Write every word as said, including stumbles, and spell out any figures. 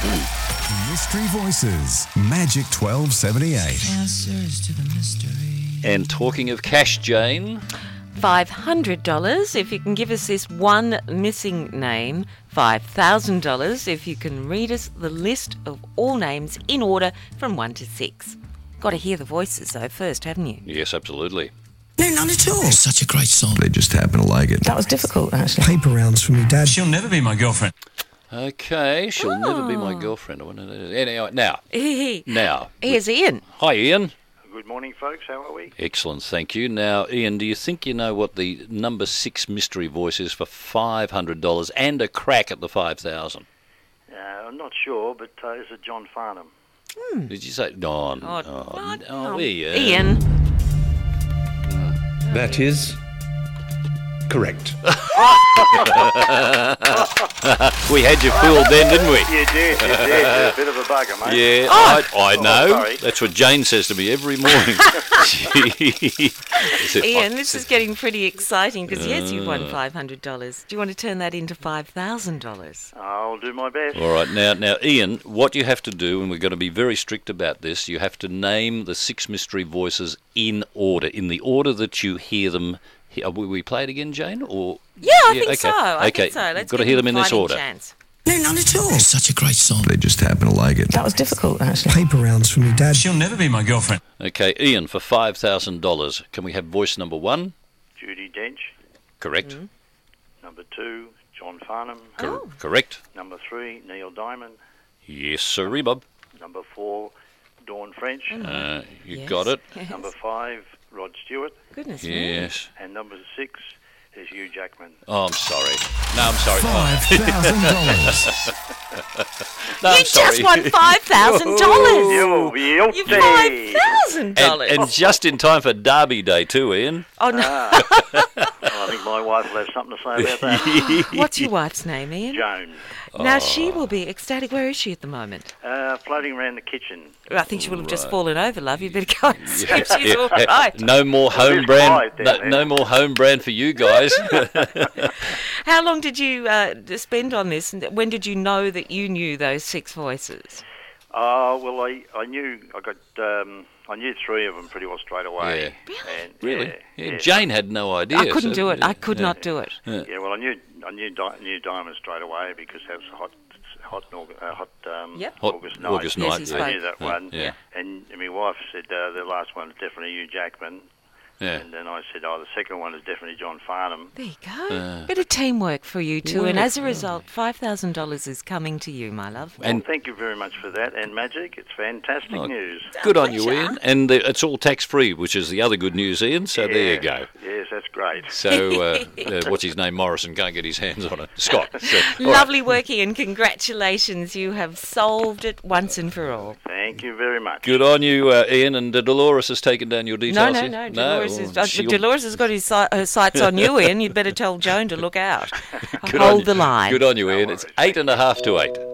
Mystery Voices, Magic twelve seventy-eight. Answers to the mystery. And talking of cash, Jane, five hundred dollars if you can give us this one missing name. five thousand dollars if you can read us the list of all names in order from one to six. Got to hear the voices, though, first, haven't you? yes, absolutely. No, none at all. It's such a great song. They just happen to like it. That was difficult, actually. Paper rounds from your dad. She'll never be my girlfriend. Okay, she'll never be my Oh. girlfriend. I want to anyway, now, Here's now. Ian. Hi, Ian. Good morning, folks. How are we? Excellent, thank you. Now, Ian, do you think you know what the number six mystery voice is for five hundred dollars and a crack at the five thousand Uh, I'm not sure, but uh, is it John Farnham? Hmm. Did you say? No, no, Oh, oh, what? oh, Oh, Ian. Ian. That is correct. We had you fooled then, didn't we? You did, you did. You're a bit of a bugger, mate. Yeah, Oh. I, I Oh, know. sorry. That's what Jane says to me every morning. Ian, this is getting pretty exciting because, yes, you've Uh. won five hundred dollars. Do you want to turn that into five thousand dollars? I'll do my best. All right, now, now, Ian, what you have to do, and we're going to be very strict about this, you have to name the six mystery voices in order, in the order that you hear them. he- Will we play it again, Jane? Or Yeah, I think okay. so. I okay. think so. Let's Got to give hear him them in a this fighting order. chance. No, none at all. It's such a great song. They just happen to like it. That was difficult, actually. Paper rounds from your dad. She'll never be my girlfriend. Okay, Ian, for five thousand dollars, can we have voice number one? Judy Dench. Correct. Number two, John Farnham. Cor- Correct. Number three, Neil Diamond. Yes, sir, Bob. Number four, Dawn French. Uh, you Yes. got it. Number five, Rod Stewart. Goodness me. Yes. And number six is Hugh Jackman. Oh, I'm sorry. No, I'm sorry. Five thousand dollars. No, You I'm sorry. just won five thousand dollars. You You beauty! five thousand and, dollars. and just in time for Derby Day too, Ian. Oh no! Ah. Well, I think my wife will have something to say about that. What's your wife's name, Ian? Joan. Now she will be ecstatic. Where is she at the moment? Uh, floating around the kitchen. I think she will have just fallen over, love. You better go and see if she's Yeah, all yeah. right. No more Well, home it's brand. quiet down No, there. no more home brand for you guys. How long did you uh, spend on this? And when did you know that you knew those six voices? Oh, well, I, I knew, I got, um, I knew three of them pretty well straight away. Yeah. And, Really? Yeah, Yeah, yeah. Jane had no idea. I couldn't so- do it. I could yeah. not do it. Yeah, well, I knew, I knew, Di- knew Diamond straight away because that was a hot, hot, Aug- uh, hot, um, Yep. Hot August night. August Yes, night. he yeah. I spoke. knew that Yeah, one. yeah. And my wife said uh, the last one was definitely Hugh Jackman. Yeah. And then I said, oh, the second one is definitely John Farnham. There you go. Uh, Bit of teamwork for you two, and well, as a result, five thousand dollars is coming to you, my love. Well, And- thank you very much for that. And Magic, it's fantastic Oh, news. Good on you, pleasure. Ian. And the, it's all tax free, which is the other good news, Ian. So there you Yes, go. Yes, that's great. So uh, uh, what's his name? Morrison can't get his hands on it. Scott. So, all right. Lovely working, and congratulations. You have solved it once and for all. Thank you very much. Good on you, uh, Ian. And uh, Dolores has taken down your No, details. no, here? no. Dolores, well, is, uh, she'll- Dolores has got his si- her sights on you, Ian. You'd better tell Joan to look out. Good on Hold you. the line. Good on you, Ian. It's eight and a half to eight.